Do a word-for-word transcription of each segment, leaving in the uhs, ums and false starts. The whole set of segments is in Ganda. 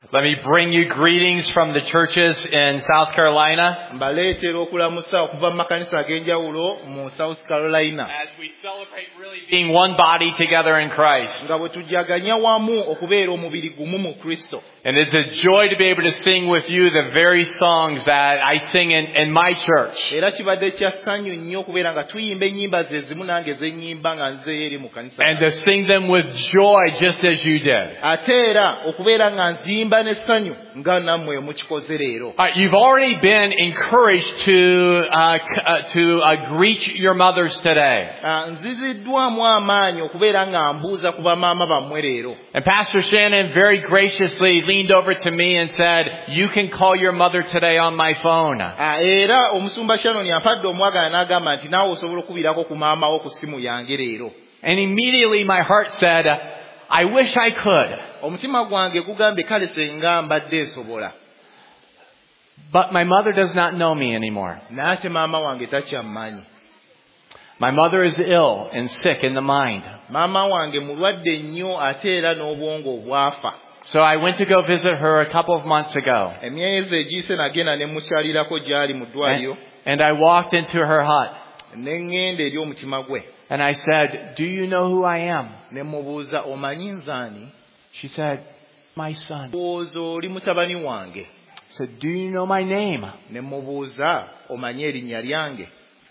Let me bring you greetings from the churches in South Carolina. mbaleetera okulamusa okuva mu makanisa ag'enjawulo mu South Carolina. As we celebrate really being one body together in Christ. nga bwe tujjaganya wamu okubeera omubiri gumu mu Kristo. And it's a joy to be able to sing with you the very songs that I sing in, in my church. era kibadde kya ssanyu nnyo okubeera nga tuyimba ennyimba ze zimu nange zennyimba nga nze eri mu kanisa. And to sing them with joy just as you did. ate era okubeera nga nzimba n'essanyu nga nammwe mukikoze leero. Uh, you've already been encouraged to uh, c- uh, to uh, greet your mothers today. Ah, nziziddwamu amaanyi okubeera nga mbuuza ku bamaama bammwe leero. And Pastor Shannon very graciously leaned over to me and said, "You can call your mother today on my phone." Ah, era omusumba Shannon yampadde omwagala n'agamba nti naawe osobola okubirako ku maama wo ku ssimu yange leero. And immediately my heart said, "I wish I could." omutima gwange gugambye kale senga mbadde nsobola. But my mother does not know me anymore. naate maama wange takyammanyi. My mother is ill and sick in the mind. maama wange mulwadde nnyo ate era n'obwongo obwafa. So I went to go visit her a couple of months ago. emyezi egiyise nagenda ne mukyalirako gy'ali mu ddwaliro. And, and I walked into her hut. ne ŋŋenda eri omutima gwe. And I said, "Do you know who I am?" ne mubuuza omanyi nzaani? She said, "My son." ndowooza oli mutabani wange. I said, "Do you know my name?" ne mubuuza omanyi erinnya lyange?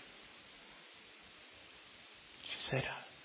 She said,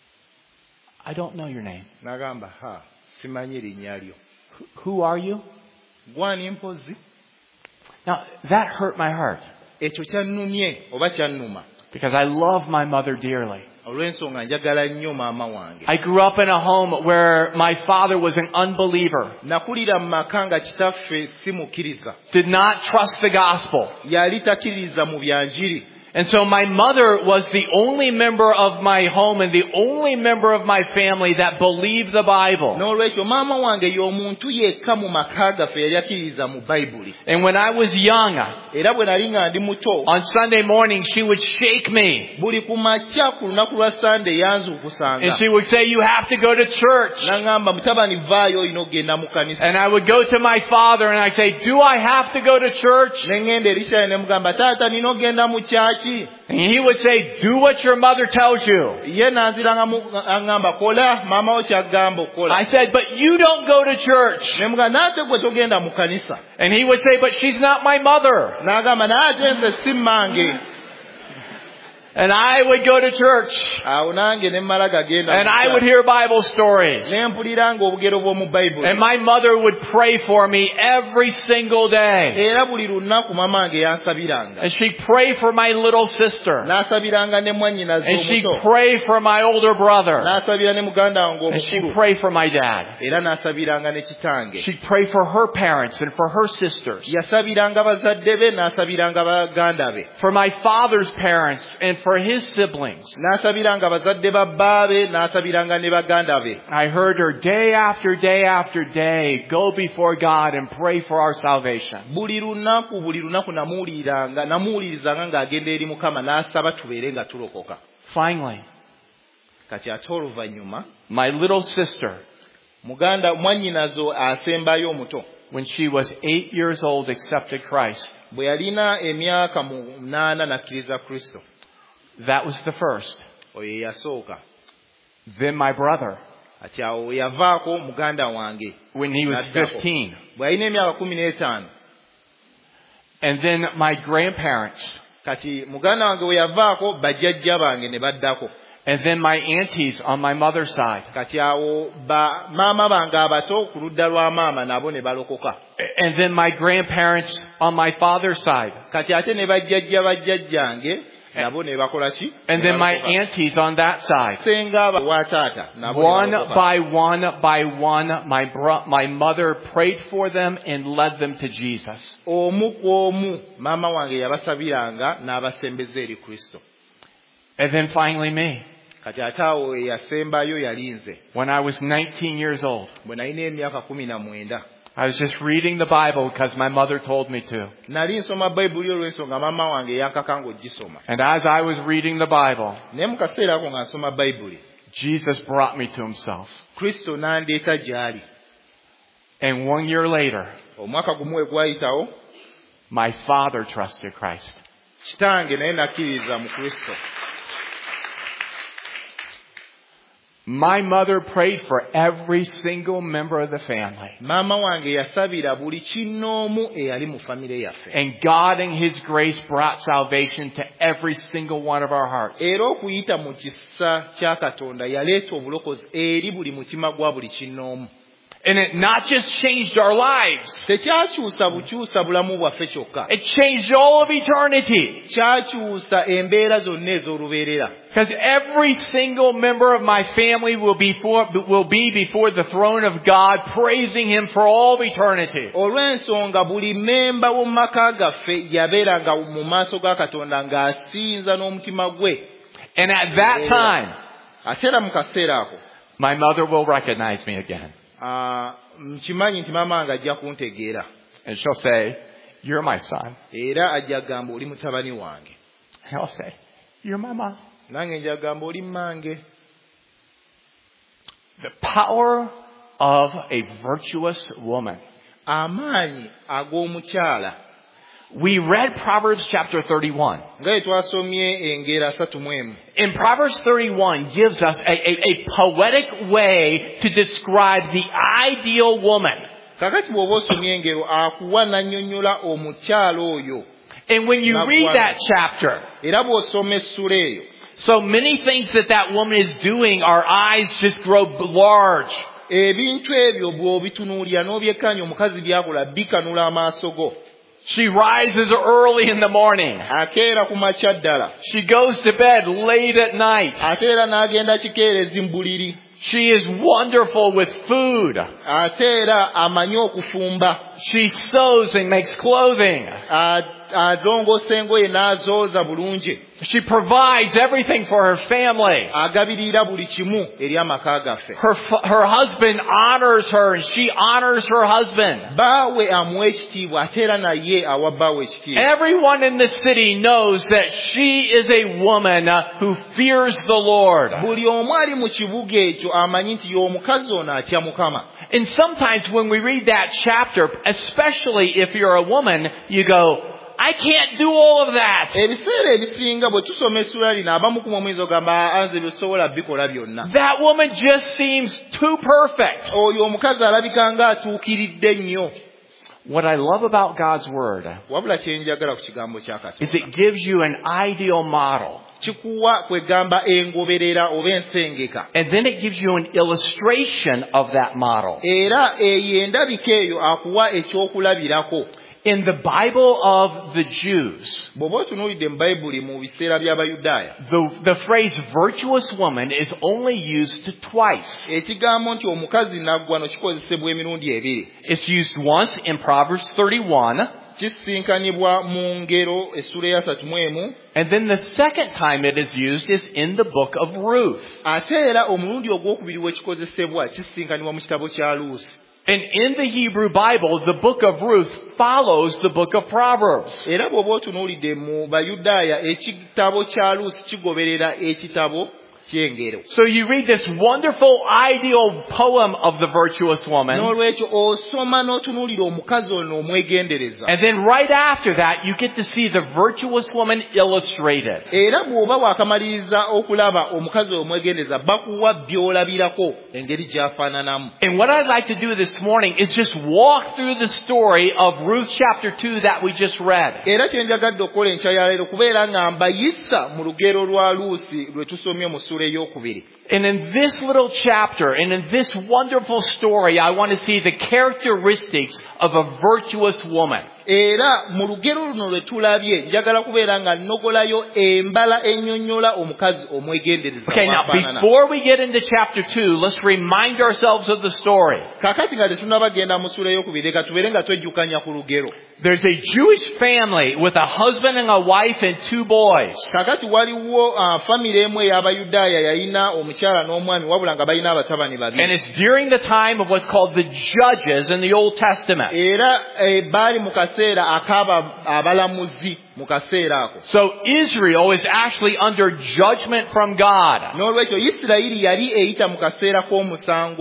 "I don't know your name. n'agamba ha simanyi erinnya lyo. Who, who are you?" gwani mpozi? Now, that hurt my heart ekyo kyannumye oba kyannuma. because I love my mother dearly. olw'ensonga njagala nnyo maama wange. I grew up in a home where my father was an unbeliever, nakulira mu maka nga kitaffe si mukkiriza. did not trust the gospel. yali takkiriza mu byanjiri. And so my mother was the only member of my home and the only member of my family that believed the Bible. n'olwekyo maama wange y'omuntu yekka mu maka gaffe yali akkiriza mu bayibuli. And when I was young, era bwe nali nga ndi muto, on Sunday morning, she would shake me. buli ku makya ku lunaku lwa sande And yanzuukusanga. she would say, "You have to go to church." n'aŋŋamba mutabani vaayo olina okugenda mu kanisa. And I would go to my father and I'd say, "Do I have to go to church?" ne ŋŋenda eri Shaye ne mugamba taata nina okugenda mu kyaki. And he would say, "Do what your mother tells you." ye n'anziranga aŋŋamba kola maama wo kyagamba okola. I said, "But you don't go to church." ne mugamba naate gwe togenda mu kanisa. And he would say, "But she's not my mother." n'agamba naate nze si mmange. And I would go to church. awo nange ne mmala gagenda. And I would hear Bible stories. ne mpuliranga obugero bw'omu bayibuli. And my mother would pray for me every single day. era buli lunaku maama wange yansabiranga. And she'd pray for my little sister. n'asabiranga ne mwannyinaze And she'd omuto. pray for my older brother. n'asabira ne muganda wange And she'd omukulu. pray for my dad. era n'asabiranga ne kitange. She'd pray for her parents and for her sisters. yasabiranga bazadde be n'asabiranga baganda be. For my father's parents and for his siblings. n'asabiranga bazadde ba bbaabe n'asabiranga ne baganda be. I heard her day after day after day go before God and pray for our salvation. buli lunaku buli lunaku namuwuliriranga namuwulirizanga ng'agenda eri Mukama n'asaba tubeere nga tulokoka. Finally, kati ate oluvannyuma my little sister, muganda mwannyinazo asembayo omuto, when she was eight years old, accepted Christ. bwe yalina emyaka munaana n'akkiriza Kristo. That was the first. oyo ye yasooka. Then my brother, ati awo yavaako muganda wange when he was N'addako. fifteen. bwe yalina emyaka kumi n'etaano. And then my grandparents. kati muganda wange bwe yavaako bajjajja bange ne baddako. And then my aunties on my mother's side. kati awo ba maama bange abato ku ludda lwa maama nabo ne balokoka. And then my grandparents on my father's side. kati ate ne bajjajja bajjajjange nabo ne bakola ki? And then my aunties on that side. senga wa taata nabo ne One balokoka. by one by one, my bro- my mother prayed for them and led them to Jesus. omu ku omu maama wange yabasabiranga n'abasembeza eri Kristo. And then finally me. kati ate awo eyasembayo yali nze. When I was nineteen years old, bwe nalina emyaka kumi na mwenda. I was just reading the Bible because my mother told me to. nali nsoma bayibuli olw'ensonga maama wange yankakanga ogisoma. And as I was reading the Bible, naye mu kaseera ako nga nsoma bayibuli, Jesus brought me to himself. Kristo n'andeeta gy'ali. And one year later, omwaka gumu we gwayitawo my father trusted Christ. kitange naye nakkiriza mu Kristo. My mother prayed for every single member of the family. Maama wange yasabira buli kinnoomu eyali mu famire yaffe. And God in His grace brought salvation to every single one of our hearts. Era okuyita mu kisa kya Katonda yaleeta obulokozi eri buli mutima gwa buli kinnoomu. And it not just changed our lives. Tekyakyusa bukyusa bulamu bwaffe kyokka. It changed all of eternity. Kyakyusa embeera zonna ez'olubeerera. Because every single member of my family will be, for, will be before the throne of God praising Him for all of eternity. Olw'ensonga buli memba w'omu maka gaffe yabeeranga mu maaso ga Katonda ng'asinza n'omutima gwe. And at that time, ate era mu kaseera ako my mother will recognize me again. Nkimanyi nti maama wange ajja kuntegeera. And she'll say, you're my son. Era ajja gamba oli mutabani wange. And I'll say, you're my mom. Nange njja gamba oli mmange. The power of a virtuous woman. Amaanyi ag'omukyala. We read Proverbs chapter thirty-one. Nga twasomye engero asatu mu emu. And Proverbs thirty-one gives us a, a, a poetic way to describe the ideal woman. Kakati bw'oba osomye engero akuwa n'annyonnyola omukyala oyo. And when you read that chapter, era bw'osoma essula eyo, so many things that that woman is doing, our eyes just grow large. Ebintu ebyo bw'obitunuulira n'obyekkaanya omukazi byakola bikanula amaaso go. She rises early in the morning. Akeera ku makya ddala. She goes to bed late at night. Ate era n'agenda kikeerezi mu buliri. She is wonderful with food. Ate era amanyi okufumba. She sews and makes clothing. Azongosa engoye n'azooza bulungi. She provides everything for her family. Agabirira buli kimu eri amaka gaffe. Her, her husband honors her and she honors her husband. Baawe amuwa ekitiibwa ate era naye awa baawe ekitiibwa. Everyone in the city knows that she is a woman who fears the Lord. Buli omu ali mu kibuga ekyo amanyi nti y'omukazi ono atya Mukama. And sometimes when we read that chapter, especially if you're a woman, you go, I can't do all of that. Ebiseera ebisinga bwe tusoma essula lino abamu ku mumwiza ogamba anze byosobola bikola byonna. That woman just seems too perfect. Oyo omukazi alabika nga atuukiridde nnyo. What I love about God's Word wabula kye njagala ku kigambo kya Katonda is it gives you an ideal model. Kikuwa kwegamba engoberera oba ensengeka. And then it gives you an illustration of that model. Era eyo endabika eyo akuwa ekyokulabirako. In the Bible of the Jews, bw'oba otunuulidde mu Bayibuli mu biseera by'Abayudaaya, the, the phrase virtuous woman is only used twice. Ekigambo nti omukazi naggwano kikozesebwa emirundi ebiri. It's used once in Proverbs thirty-one. Kisinkanibwa mu ngero essula ya asatu mu emu. And then the second time it is used is in the book of Ruth. Ate era omulundi ogwokubiri wekikozesebwa kisinkanibwa mu kitabo kya Luusi. And in the Hebrew Bible, the book of Ruth follows the book of Proverbs. Era bw'oba otunuulidde mu Bayudaaya ekitabo kya Luusi kigoberera ekitabo ky'engero. So you read this wonderful ideal poem of the virtuous woman. N'olwekyo osoma n'otunuulira omukazi ono omwegendereza. And then right after that, you get to see the virtuous woman illustrated. Era bw'oba wakamaliriza okulaba omukazi omwegendereza bakuwa by'olabirako engeri gy'afaananamu. And what I'd like to do this morning is just walk through the story of Ruth chapter two that we just read. Era kye njagadde okukola enkya ya leero kubeera nga mbayisa mu lugero lwa Luusi lwe tusomye mu sura ey'okubiri. And in this little chapter, and in this wonderful story, I want to see the characteristics of a virtuous woman. Era mu lugero luno lwe tulabye njagala kubeera nga nnogolayo embala ennyonnyola omukazi omwegendereza. Okay, now before we get into chapter two, let's remind ourselves of the story. Kakati nga tetunnabagenda mu sura ey'okubiri leka tubeere nga twejjukanya ku lugero. There's a Jewish family with a husband and a wife and two boys. Kakati waliwo uh, family emu ey'Abayudaaya yalina omukyala n'omwami wabula nga balina abatabani babiri. And it's during the time of what's called the Judges in the Old Testament. Era eh, baali mu kaseera akaba abalamuzi mu kaseera ako. So Israel is actually under judgment from God. N'olwekyo Isirayiri yali eyita mu kaseera k'omusango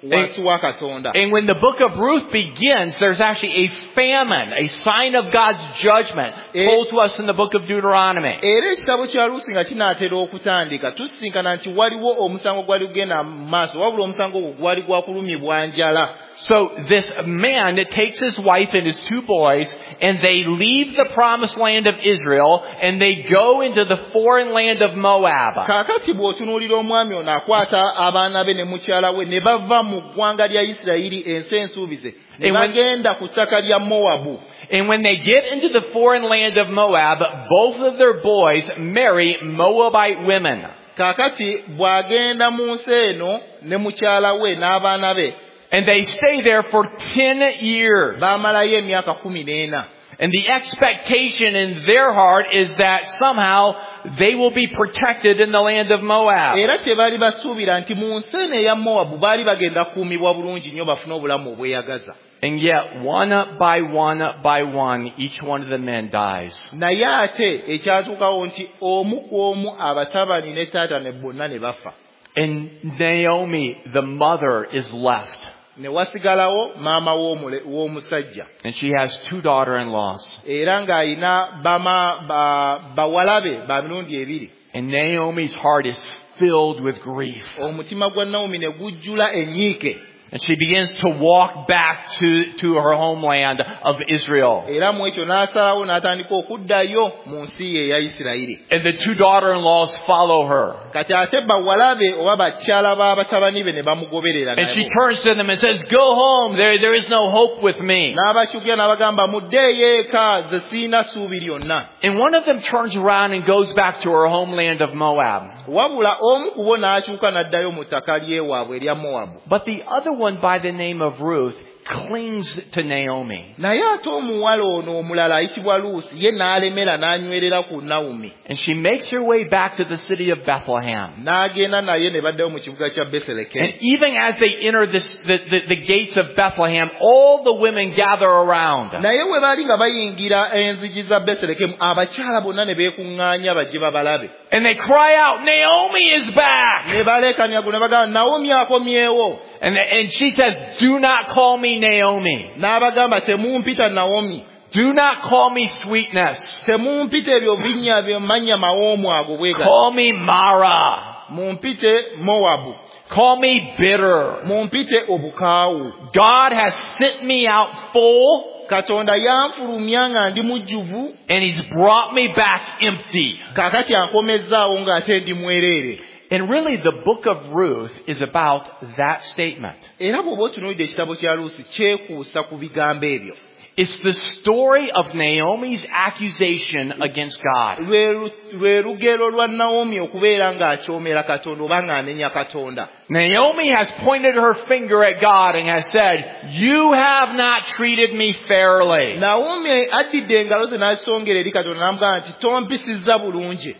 wansi wa Katonda. And when the book of Ruth begins, there's actually a famine, a sign of God's judgment told to us in the book of Deuteronomy. Era ekitabo kya Luusi nga kinaatera okutandika tusisinkana nti waliwo omusango gwali gugenda mu maaso wabula omusango ogwo gwali gwa kulumibwa njala. So this man takes his wife and his two boys, and they leave the promised land of Israel, and they go into the foreign land of Moab. Kaakati bw'otunuulira omwami ono akwata abaana be ne mukyala we ne bava mu ggwanga lya Isirayiri ensi ensuubize ne bagenda ku ttaka lya Mowabu. And when they get into the foreign land of Moab, both of their boys marry Moabite women. Kaakati bw'agenda mu nsi eno ne mukyala we n'abaana be. And they stay there for ten years. Baamalayo emyaka kumi n'ena. And the expectation in their heart is that somehow they will be protected in the land of Moab. Era kye baali basuubira nti mu nsi eno eya Mowabu baali bagenda kuumibwa bulungi nnyo bafune obulamu obweyagaza. And yet, one by one by one, each one of the men dies. Naye ate ekyatuukawo nti omu ku omu abatabani ne taata ne bonna ne bafa. And Naomi, the mother, is left. Ne wasigalawo maama w'omusajja. And she has two daughter-in-laws. Era ng'ayina bama bawala be ba mirundi ebiri. And Naomi's heart is filled with grief. Omutima gwa Naomi ne gujjula ennyiike. And she begins to walk back to, to her homeland of Israel. Era mu ekyo n'asalawo n'atandika okuddayo mu nsi ye eya Isirayiri. And the two daughter-in-laws follow her. Kati ate bawala be oba bakyala b'abatabani be ne bamugoberera. And she turns to them and says, "Go home. There, there is no hope with me." N'abakyukira n'abagamba muddeeyo eka ze siina ssuubi lyonna. And one of them turns around and goes back to her homeland of Moab. Wabula omu ku bo n'akyuka n'addayo mu ttaka ly'ewaabwe erya Mowabu. But the other one by the name of Ruth clings to Naomi. Naye ate omuwala ono omulala ayitibwa Luusi ye n'alemera n'anywerera ku Naomi. And she makes her way back to the city of Bethlehem. N'agenda naye ne baddayo mu kibuga kya Bethlehem. And even as they enter this, the, the, the gates of Bethlehem, all the women gather around. Naye we baali nga bayingira enzigi za Bethlehem abakyala bonna ne beekuŋŋaanya bajje babalabe. And they cry out, "Naomi is back!" Ne baleekanya ne bagamba Naomi akomyewo. And, and she says, "Do not call me Naomi. N'abagamba temumpita Naomi. Do not call me sweetness. Temumpita ebyo binnya by'amannya mawoomu ago bwega. Call me Mara. Mumpite Mowabu. Call me bitter. Mumpite obukaawu. God has sent me out full. Katonda yanfulumya nga ndi mujjuvu. And He's brought me back empty." Kaakati ankomezzaawo ng'ate ndi mwereere. And really the book of Ruth is about that statement. Era bw'oba otunuulidde ekitabo kya Luusi kyekuusa ku bigambo ebyo. It's the story of Naomi's accusation against God. Lwe lugero lwa Naomi okubeera ng'akyomera Katonda oba ng'anenya Katonda. Naomi has pointed her finger at God and has said, "You have not treated me fairly." Naomi addidde engalo ze n'azisongera eri Katonda n'amugamba nti tompisizza bulungi.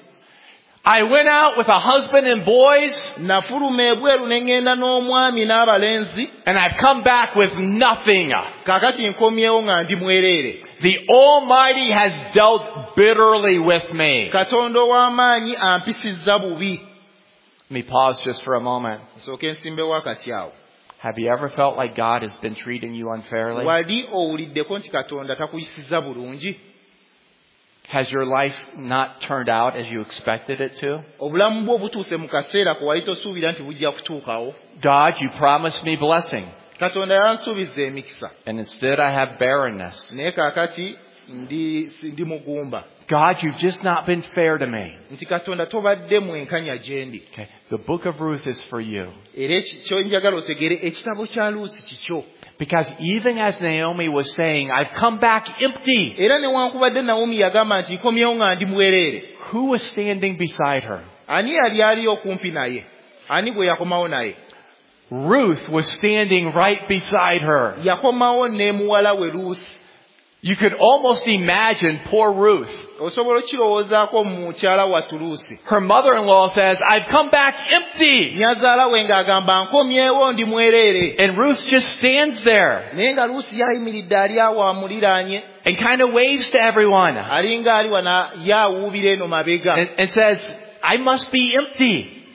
I went out with a husband and boys. Nafuluma ebweru ne ngenda n'omwami n'abalenzi. And I've come back with nothing. Kaakati nkomyewo nga ndi mwereere. The Almighty has dealt bitterly with me. Katonda ow'amaanyi ampisizza bubi. Let me pause just for a moment. Nsooke nsimbewo akati awo. Have you ever felt like God has been treating you unfairly? Wali owuliddeko nti Katonda takuyisizza bulungi? Has your life not turned out as you expected it to? Obulamu bwo butuuse mu kaseera ko wali tosuubira nti bujja kutuukawo. God, you promised me blessing. Katonda yansuubizza emikisa. And instead I have barrenness. Naye kaakati ndi ndi mugumba. God, you've just not been fair to me. Nti Katonda tobadde mwenkanya gye ndi. Okay. The book of Ruth is for you. Era ekyo njagala otegere ekitabo kya Luusi kikyo. Because even as Naomi was saying, I've come back empty. Era newankubadde Naomi yagamba nti nkomyewo nga ndi mwereere. Who was standing beside her? Ani yali ali okumpi naye? Ani gwe yakomawo naye? Ruth was standing right beside her. Yakomawo ne muwala we Luusi. You could almost imagine poor Ruth. Osobola okirowoozaako mukyala wa Luusi. Her mother-in-law says, "I've come back empty." Nyazaala we ng'agamba nkomyewo ndi mwereere. And Ruth just stands there. Naye nga Luusi yayimiridde ali awo amuliraanye. And kind of waves to everyone. Alinga ali wana yaawuubira eno mabega. And, and says, "I must be empty."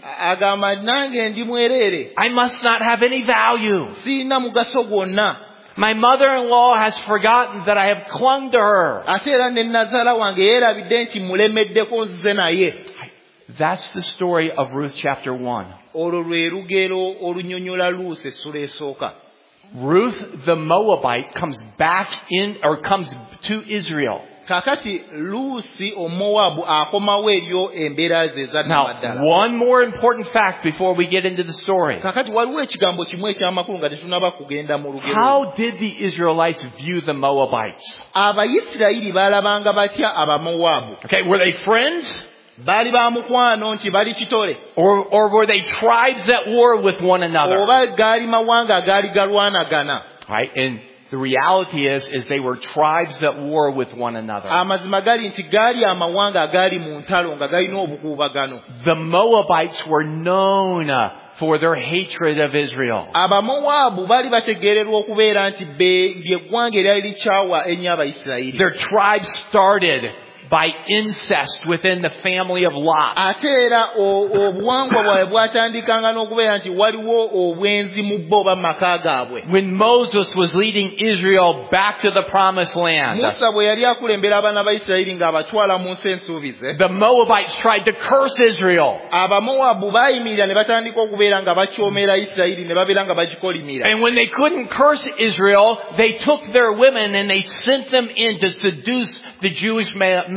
agamba nange ndi mwereere I must not have any value. sirina mugaso gwonna My mother-in-law has forgotten that I have clung to her. ate era ne nazaala wange yeerabidde nti mulemeddeko nze naye. That's the story of Ruth chapter one. olwo lwe lugero olunyonyola Luusi essula esooka. Ruth the Moabite comes back in, or comes to Israel. Kakati Luusi Omowabu akomawo eryo embeera ze Now, ezaddaddala. one more important fact before we get into the story. Kakati waliwo ekigambo kimu ekyamakulu nga tetunaba kugenda mu lugero. How did the Israelites view the Moabites? Abayisirayiri baalabanga batya Abamowaabu? Okay, were they friends? Baali ba mukwano nti bali kitole? Or, or were they tribes at war with one another? Oba gaali mawanga agaali galwanagana? Right, and the reality is, is they were tribes at war with one another. Amazima gali nti gaali amawanga agaali mu ntalo nga galina obukuubagano. The Moabites were known uh, for their hatred of Israel. Abamowaabu baali bategeererwa okubeera nti ly'eggwanga eryali likyawa ennyo Abayisirayiri. Their tribe started by incest within the family of Lot. Ate era obuwangwa bwabwe bwatandikanga n'okubeera nti waliwo obwenzi mu bo oba mu maka gaabwe. When Moses was leading Israel back to the promised land, Musa bwe yali akulembera abaana ba Isirayiri ng'abatwala mu nsi ensuubize, the Moabites tried to curse Israel. Abamowaabu baayimirira ne batandika okubeera nga bakyomera Isirayiri ne babeera nga bagikolimira. And when they couldn't curse Israel, they took their women and they sent them in to seduce the Jewish men.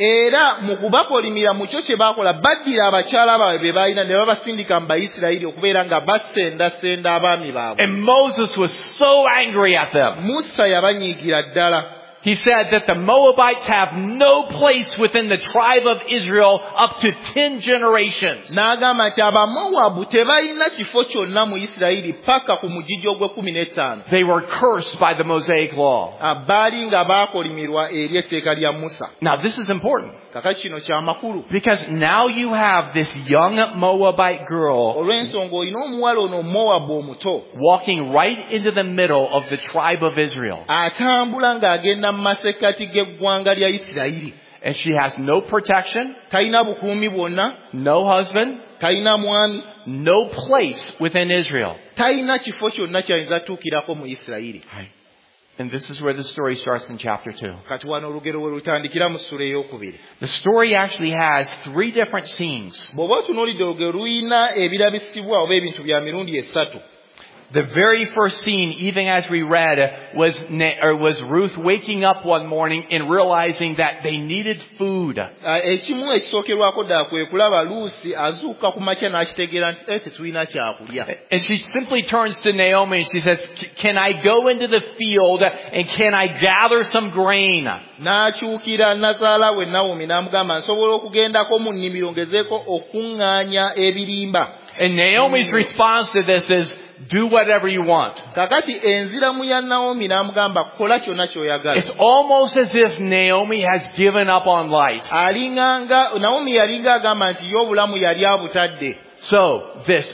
Era mu kubakolimira mu kyo kye baakola baddira abakyala baabwe be baalina ne babasindika mu Bayisirayiri okubeera nga basendasenda abaami baabwe. And Moses was so angry at them. Musa yabanyiigira ddala. He said that the Moabites have no place within the tribe of Israel up to ten generations. N'agamba nti Abamowaabu tebalina kifo kyonna mu Isirayiri paka ku mugigi ogw'ekkumi n'ettaano. They were cursed by the Mosaic law. Baali nga baakolimirwa eri etteeka lya Musa. Now this is important. Kakati kino kya makulu. Because now you have this young Moabite girl Olw'ensonga olina omuwala ono Mowabu omuto walking right into the middle of the tribe of Israel. atambula ng'agenda mu masekkati g'eggwanga lya Isirayiri. And she has no protection, Talina bukuumi bwonna, no husband, talina mwami, no place within Israel. talina kifo kyonna ky'ayinza tuukirako mu Isirayiri. And this is where the story starts in chapter two. Kati wano olugero we lutandikira mu ssula ey'okubiri. The story actually has three different scenes. Bw'oba otunuulidde olugero luyina ebirabisibwa oba ebintu bya mirundi esatu. The very first scene, even as we read, was or was Ruth waking up one morning and realizing that they needed food. Ekimu ekisookerwako ddala kwe kulaba Luusi azuuka ku makya n'akitegeera nti eh tetulina kyakulya. And she simply turns to Naomi and she says, "Can I go into the field and can I gather some grain?" N'akyukira nazaala we Nawomi n'amugamba nsobola okugendako mu nnimiro ngezeeko okuŋŋaanya ebirimba. And Naomi's response to this is, "Do whatever you want." Kakati enziramu ya Nawomi n'amugamba kola kyonna ky'oyagala. It's almost as if Naomi has given up on life. Alinganga Nawomi yalinga agamba nti yo obulamu yali abutadde. So this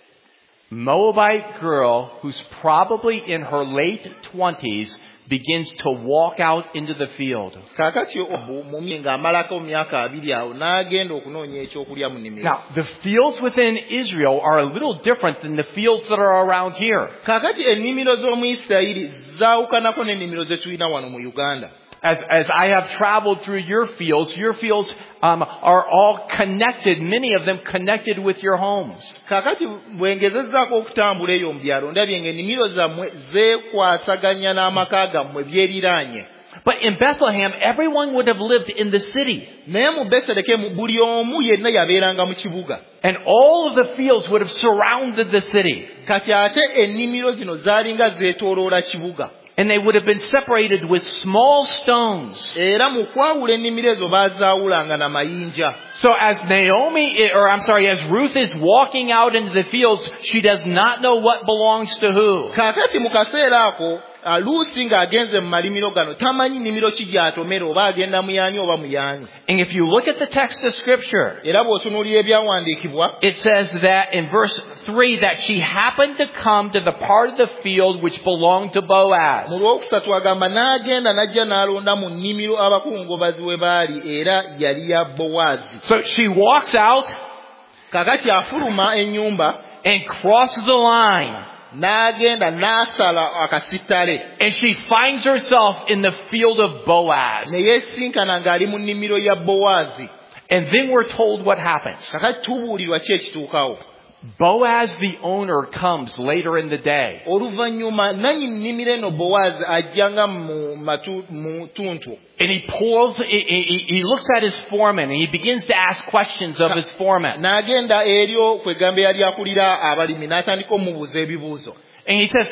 Moabite girl who's probably in her late twenties begins to walk out into the field. Kakati omumi ng'amalako myaka abiri awo n'agenda okunoonya ekyokulya mu nnimiro. Now, the fields within Israel are a little different than the fields that are around here. Kakati ennimiro z'omu Isirayiri zaawukanako n'ennimiro ze tulina wano mu Uganda. As, as I have traveled through your fields, your fields um, are all connected, many of them connected with your homes. Kakati bwengezezzaako okutambula eyo mu byalo ndabye ng'ennimiro zammwe zeekwasaganya n'amaka gammwe byeriraanye. But in Bethlehem, everyone would have lived in the city. Naye mu Bethlehem buli omu yenna yabeeranga mu kibuga. And all of the fields would have surrounded the city. Kati ate ennimiro zino zaalinga zeetooloola kibuga. And they would have been separated with small stones. Era mu kwawula ennimiro ezo baazaawulanga na mayinja. So as Naomi, or I'm sorry, as Ruth is walking out into the fields, she does not know what belongs to who. Kakati mu kaseera ako Luusi ng'agenze mu malimiro gano tamanyi nnimiro ki gy'atomera oba agenda mu yaani oba mu yaani. And if you look at the text of Scripture, era bw'otunuulira ebyawandiikibwa, it says that in verse three that she happened to come to the part of the field which belonged to Boaz. Mu lwokusatu agamba n'agenda n'ajja n'alonda mu nnimiro abakungubazi we baali era yali ya Bowaazi. So she walks out. kakati afuluma ennyumba and crosses the line. n'agenda n'asala akasittale And she finds herself in the field of Boaz. ne yeesinkana ng'ali mu nnimiro ya Bowaazi. And then we're told what happens. Kakati tubuulirwa ki ekituukawo. Boaz, the owner, comes later in the day. Oluvannyuma nannyini nnimiro eno Bowaazi ajjanga mu matu- mu tuntu. And he pulls, he, he, he looks at his foreman and he begins to ask questions of his foreman. N'agenda eryo kwegamba yali akulira abalimi n'atandika omubuuza ebibuuzo. And he says,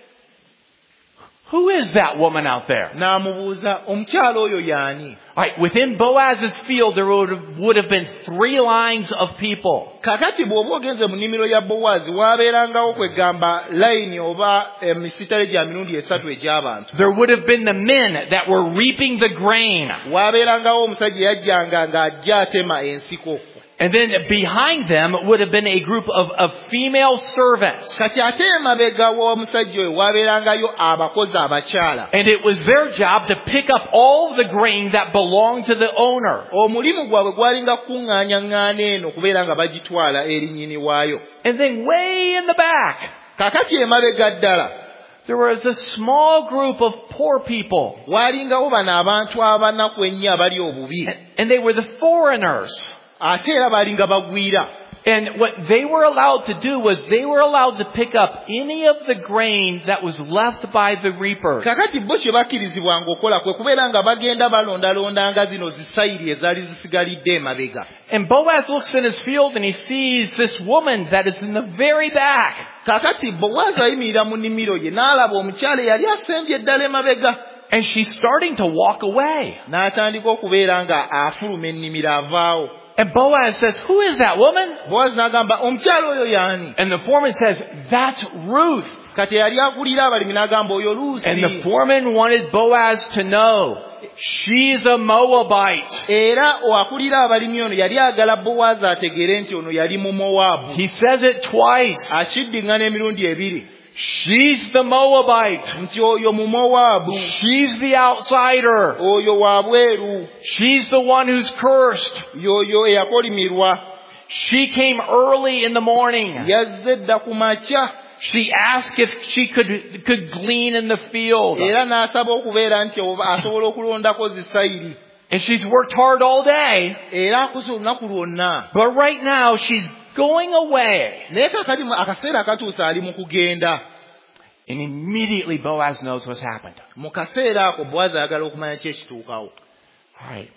who is that woman out there? N'amubuuza omukyala oyo y'ani? Right, within Boaz's field there would have, would have been three lines of people. Kakati bw'oba ogenze mu nnimiro ya Bowaazi waabeerangawo kwegamba layini oba emisitale gya mirundi esatu egy'abantu. There would have been the men that were reaping the grain. Waabeerangawo omusajja yajjanga ng'ajja atema ensiko. And then behind them would have been a group of, of female servants. Kati ate emabega w'omusajja oyo waabeerangayo abakozi abakyala. And it was their job to pick up all the grain that belonged to the owner. Omulimu gwabwe gwalinga kuŋŋaanya ŋŋaano eno kubeera nga bagitwala eri nnyini waayo. And then way in the back, Kakati emabega ddala there was a small group of poor people. waalingawo bano abantu abanaku ennyo abali obubi. And they were the foreigners. Ate era baalinga bagwira. And what they were allowed to do was they were allowed to pick up any of the grain that was left by the reapers. Kakati bo kye bakkirizibwanga okukola kwe kubeera nga bagenda balondalondanga zino zisayiri ezaali zisigalidde emabega. And Boaz looks in his field and he sees this woman that is in the very back. Kakati Bowaazi ayimirira mu nnimiro ye n'alaba omukyala eyali asembye eddala emabega. And she's starting to walk away. N'atandika okubeera nga afuluma ennimiro avaawo. And Boaz says, who is that woman? Bowaazi n'agamba omukyala oyo y'ani? And the foreman says, that's Ruth. Kati eyali akulira abalimi n'agamba oyo Luusi. And the foreman wanted Boaz to know, she's a Moabite. Era akulira abalimi ono yali agala Bowaazi ategeere nti ono yali mu Mowaabu. He says it twice. Akiddiŋŋana emirundi ebiri. She's the Moabite. Nti oyo mu Mowaabu. She's the outsider. Oyo wa bweru. She's the one who's cursed. Yoyo eyakolimirwa. She came early in the morning. Yazze dda ku makya. She asked if she could, could glean in the field. Era n'asaba okubeera nti asobola okulondako zisayiri. And she's worked hard all day. Era akoze olunaku lwonna. But right now she's going away. Naye kakati akaseera akatuuse ali mu kugenda. And immediately Boaz knows what's happened. Mu kaseera ako Bowaazi ayagala okumanya ki ekituukawo. All right.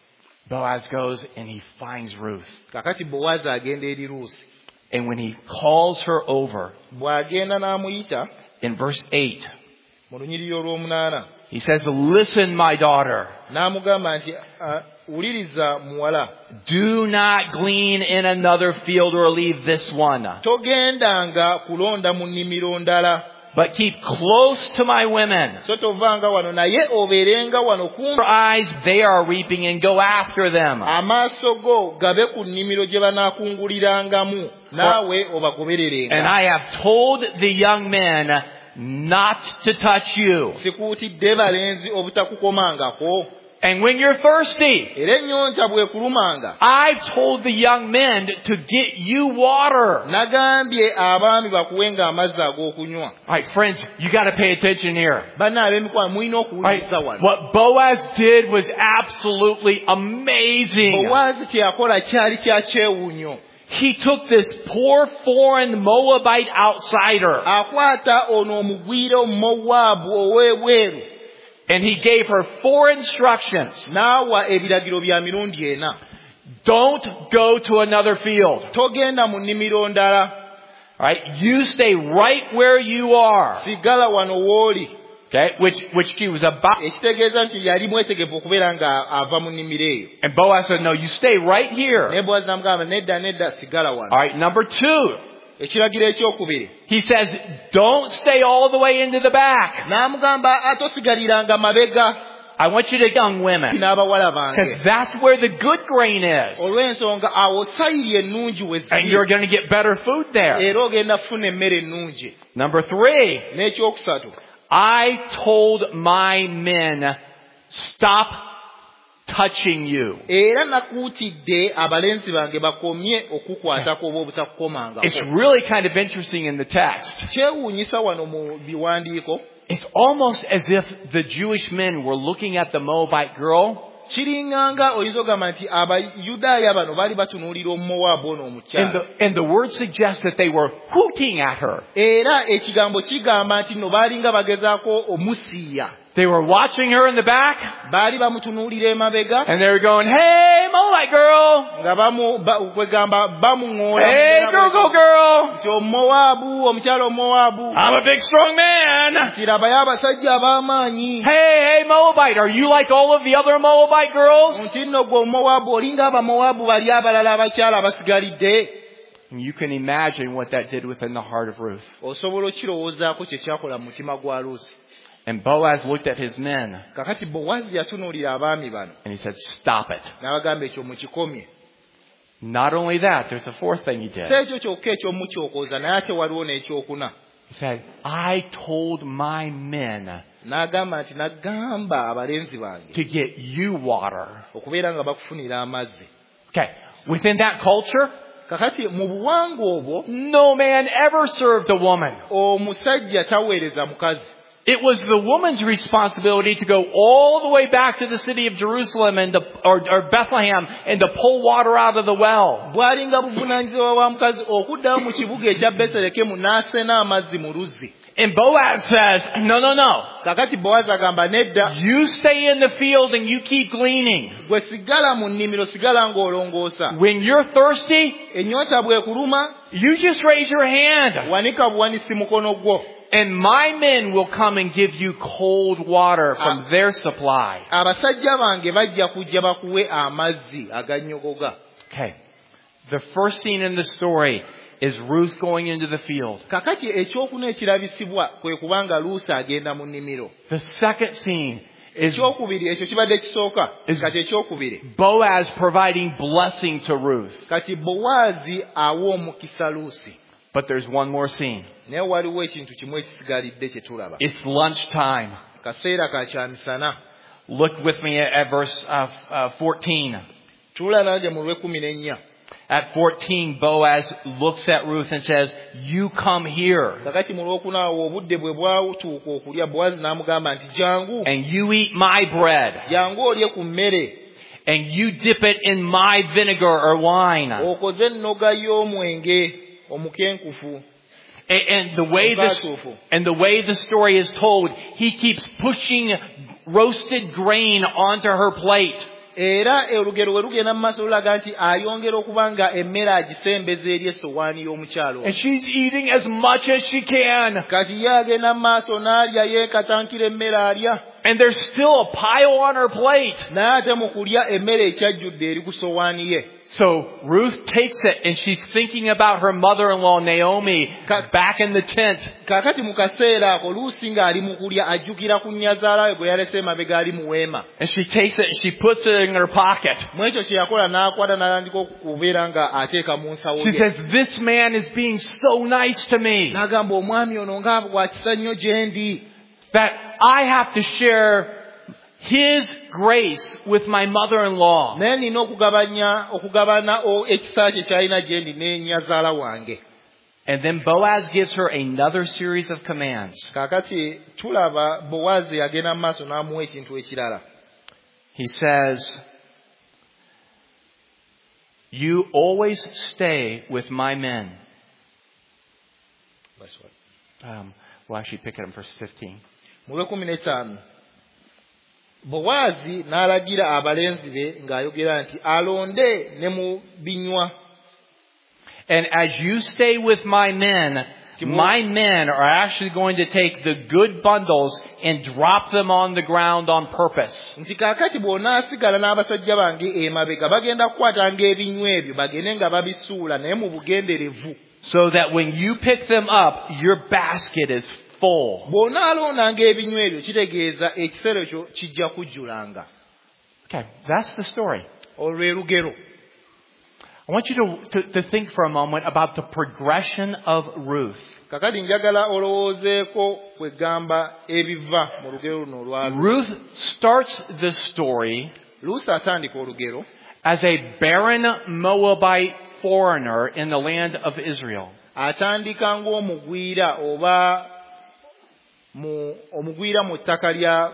Boaz goes and he finds Ruth. Kakati Bowaazi agenda eri Luusi. And when he calls her over, bw'agenda n'amuyita in verse eight, mu lunyiriri olw'omunaana, he says, listen, my daughter. N'amugamba nti wuliriza muwala. Do not glean in another field or leave this one. Togendanga kulonda mu nnimiro ndala. But keep close to my women. So tovanga wano naye obeerenga wano kumpi. Your eyes, they are reaping, and go after them. Amaaso go gabe ku nnimiro gye banaakungulirangamu. Naawe obagobererenga. And I have told the young men not to touch you. Sikuutidde balenzi obutakukomangako. And when you're thirsty, era ennyonta bw'ekulumanga, I've told the young men to get you water. Nagambye abaami bakuwenga amazzi ag'okunywa. All right, friends, you got to pay attention here. Bannaabe emikwano mulina okuwuliriza wano. What Boaz did was absolutely amazing. Bowaazi kye yakola kyali kya kyewuunyo. He took this poor foreign Moabite outsider. Akwata ono omugwire Omumowaabu ow'ebweru. And he gave her four instructions. N'awa ebiragiro bya mirundi ena. Don't go to another field. Togenda mu nnimiro ndala. Right? You stay right where you are. Sigala wano w'oli. Okay? Which, which she was about. Ekitegeeza nti yali mwetegefu okubeera nga ava mu nnimiro eyo. And Boaz said, no, you stay right here. Ne Bowaazi n'amugamba nedda nedda sigala wano. All right, number two. Ekiragiro ekyokubiri. He says, don't stay all the way into the back. N'amugamba atosigaliranga mabega. I want you to young women. N'abawala bange. Because that's where the good grain is. Olw'ensonga awo sayiri ennungi we ziri. And you're going to get better food there. Era ogenda kufuna emmere ennungi. Number three. N'ekyokusatu. I told my men, stop touching you. Era nakuutidde abalenzi bange bakomye okukwatako oba obutakukomangako. It's really kind of interesting in the text. Kyewuunyisa wano mu biwandiiko. It's almost as if the Jewish men were looking at the Moabite girl. Kiringanga oyinza ogamba nti Abayudaaya bano baali batunuulira Omumowaabu ono omukyala. And the, and the word suggests that they were hooting at her. Era ekigambo kigamba nti no baalinga bagezaako omusiiya. They were watching her in the back. Baali bamutunuulira emabega. And they were going, hey, Moabite girl. Nga bamu kwegamba bamuŋŋoola. Hey, girl, go girl. Nti Omumowaabu, omukyala Omumowaabu. I'm a big strong man. Nti labayo abasajja ab'amaanyi. Hey, hey, Moabite, are you like all of the other Moabite girls? Nti nno gwe Omumowaabu olinga Abamowaabu bali abalala abakyala abasigalidde. You can imagine what that did within the heart of Ruth. Osobola okirowoozaako kye kyakola mu mutima gwa Luusi. And Boaz looked at his men. Kakati Bowazi yatunuulira abaami bano. And he said, stop it. N'abagamba ekyo mukikomye. Not only that, there's a fourth thing he did. Si ekyo kyokka eky'omukyokoza naye ate waliwo n'ekyokuna. He said, I told my men N'agamba nti nagamba abalenzi bange to get you water. okubeera nga bakufunira amazzi. Okay. Within that culture, kakati mu buwangwa obwo no man ever served a woman. Omusajja taweereza mukazi. It was the woman's responsibility to go all the way back to the city of Jerusalem and to, or, or Bethlehem and to pull water out of the well. Bwalinga buvunaanyizibwa bwa mukazi okuddayo mu kibuga ekya Beselekemu n'asena amazzi mu luzzi. And Boaz says, no, no, no. Kakati Boaz agamba nedda. You stay in the field and you keep gleaning. Gwe sigala mu nnimiro sigala ng'olongoosa. When you're thirsty, ennyonta bw'ekuluma, you just raise your hand. Wanika buwanisi mukono gwo. And my men will come and give you cold water from their supply. Abasajja bange bajja kujja bakuwe amazzi agannyogoga. Okay. The first scene in the story is Ruth going into the field. Kakati ekyokuna ekirabisibwa kwe kubanga Luusi agenda mu nnimiro. The second scene is ekyokubiri ekyo kibadde kisooka. Kati ekyokubiri Boaz providing blessing to Ruth. Kati Bowaazi awa omukisa Luusi. But there's one more scene. Naye waliwo ekintu kimu ekisigalidde kye tulaba. It's lunchtime. Kaseera ka kyamisana. Look with me at, at verse uh, uh, fourteen. Tulaba nje mu lw'ekkumi n'ennya. At fourteen, Boaz looks at Ruth and says, you come here. Kakati mu lw'okuna awo obudde bwe bwatuuka okulya Bowazi n'amugamba nti jangu. And you eat my bread. Jangu olye ku mmere. And you dip it in my vinegar or wine. Okoze ennoga y'omwenge omukenkufu. And, and the way this, and the way the story is told, he keeps pushing roasted grain onto her plate. Era olugero we lugenda mu maaso lulaga nti ayongera okuba nga emmere agisembeza eri essowaani y'omukyalo. And she's eating as much as she can. Kati ye agenda mu maaso n'alya yeekatankira emmere alya. And there's still a pile on her plate. Naye ate mu kulya emmere ekyajjudde eri ku ssowaani ye. So Ruth takes it and she's thinking about her mother-in-law Naomi back in the tent. Kakati mu kaseera ako Luusi ng'ali mu kulya ajjukira ku nnyazaala we gwe yalese emabega ali mu weema. And she takes it and she puts it in her pocket. Mu ekyo kye yakola n'akwata n'atandika okubeera nga ateeka mu nsawo ye. She says, this man is being so nice to me. N'agamba omwami ono nga bwa kisa nnyo gye ndi. That I have to share his grace with my mother-in-law. Naye nina okugabanya okugabana ekisa kye kyalina gye ndi n'ennyazaala wange. And then Boaz gives her another series of commands. Kakati tulaba Bowaazi agenda mu maaso n'amuwa ekintu ekirala. He says, you always stay with my men. That's what. Um, we'll actually pick it up in verse fifteen. Mu lw'ekkumi n'etaano Bowaazi n'alagira abalenzi be ng'ayogera nti alonde ne mu binywa. And as you stay with my men, my men are actually going to take the good bundles and drop them on the ground on purpose. Nti kaakati bw'onaasigala n'abasajja bange emabega bagenda kukwatanga ebinywa ebyo bagende nga babisuula naye mu bugenderevu. So that when you pick them up, your basket is full. Bw'onaalondanga ebinywa ebyo kitegeeza ekisero ekyo kijja kujjulanga. Okay, that's the story. Olwe lugero. I want you to, to, to think for a moment about the progression of Ruth. Kakati njagala olowoozeeko kwegamba ebiva mu lugero luno olwa Ruth starts the story Luusi atandika olugero. As a barren Moabite foreigner in the land of Israel. Atandika ng'omugwira oba mu omugwira mu ttaka lya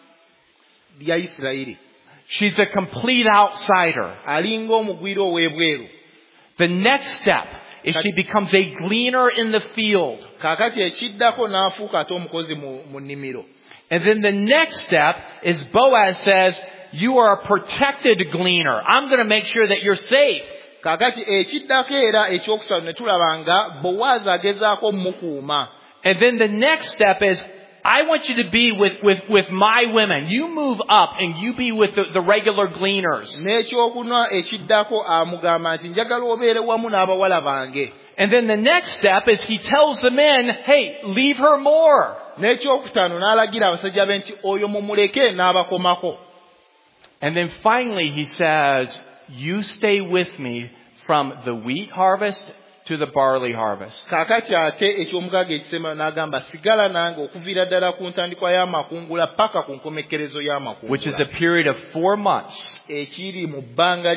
lya Isirayiri. She's a complete outsider. Alinga omugwira ow'ebweru. The next step is she becomes a gleaner in the field. Kaakati ekiddako n'afuuka ate omukozi mu nnimiro. And then the next step is Boaz says, you are a protected gleaner. I'm going to make sure that you're safe. Kaakati ekiddako era ekyokusatu ne tulaba nga Boaz agezaako mukuuma. And then the next step is, I want you to be with, with, with my women. You move up and you be with the, the regular gleaners. N'ekyokunwa ekiddako amugamba nti njagala obeere wamu n'abawala bange. And then the next step is he tells the men, hey, leave her more. N'ekyokutaano n'alagira abasajja be nti oyo mumuleke n'abakomako. And then finally he says, you stay with me from the wheat harvest to the barley harvest. Kaakati ate eky'omukaaga ekisembayo n'agamba sigala nange okuviira ddala ku ntandikwa y'amakungula paka ku nkomekerezo y'amakungula. Which is a period of four months. Ekiri mu bbanga